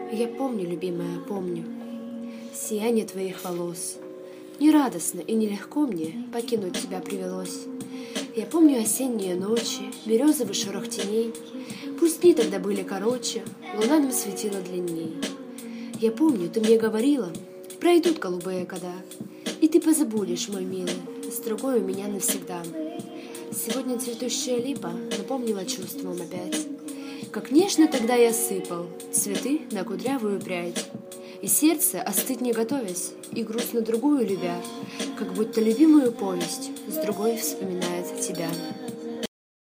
Я помню, любимая, помню сияние твоих волос. Не радостно и нелегко мне покинуть тебя привелось. Я помню осенние ночи, березовый шорох теней. Пусть дни тогда были короче, луна нам светила длинней. Я помню, ты мне говорила, пройдут голубые года, и ты позабудешь, мой милый, с другой у меня навсегда. Сегодня цветущая липа напомнила чувством опять, как нежно тогда я сыпал цветы на кудрявую прядь. И сердце, остыть не готовясь, и грустно другую любя, как будто любимую повесть с другой вспоминает тебя.